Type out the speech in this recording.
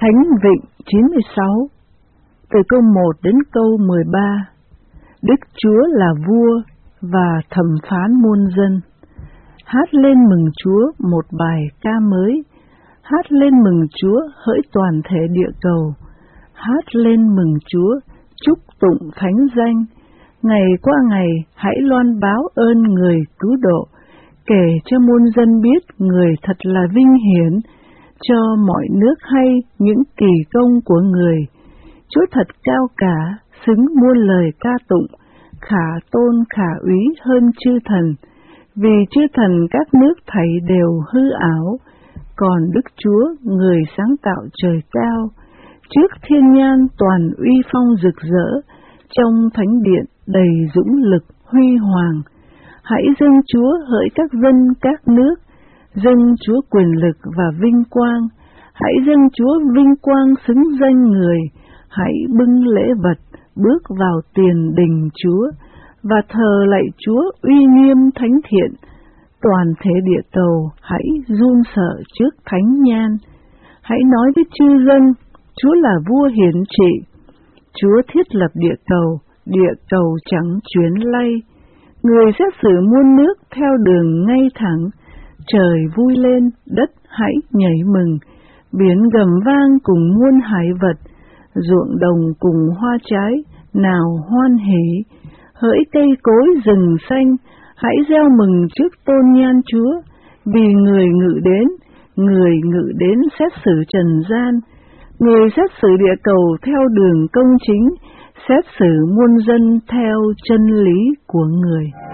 Thánh Vịnh 96, từ câu 1 đến câu 13. Đức Chúa là vua và thẩm phán muôn dân. Hát lên mừng Chúa một bài ca mới. Hát lên mừng Chúa hỡi toàn thể địa cầu. Hát lên mừng Chúa, chúc tụng thánh danh. Ngày qua ngày hãy loan báo ơn người cứu độ, kể cho muôn dân biết người thật là vinh hiển, cho mọi nước hay những kỳ công của người. Chúa thật cao cả, xứng muôn lời ca tụng, khả tôn khả úy hơn chư thần. Vì chư thần các nước thảy đều hư ảo, còn Đức Chúa người sáng tạo trời cao. Trước thiên nhan toàn uy phong rực rỡ, trong thánh điện đầy dũng lực huy hoàng. Hãy dâng Chúa hỡi các dân các nước, dâng Chúa quyền lực và vinh quang. Hãy dâng Chúa vinh quang xứng danh người. Hãy bưng lễ vật bước vào tiền đình Chúa và thờ lạy Chúa uy nghiêm thánh thiện. Toàn thể địa cầu hãy run sợ trước thánh nhan. Hãy nói với chư dân, Chúa là vua hiển trị. Chúa thiết lập địa cầu chẳng chuyển lay. Người xét xử muôn nước theo đường ngay thẳng. Trời vui lên, đất hãy nhảy mừng. Biển gầm vang cùng muôn hải vật, ruộng đồng cùng hoa trái, nào hoan hỉ. Hỡi cây cối rừng xanh, hãy reo mừng trước tôn nhan Chúa, vì người ngự đến xét xử trần gian. Người xét xử địa cầu theo đường công chính, xét xử muôn dân theo chân lý của người.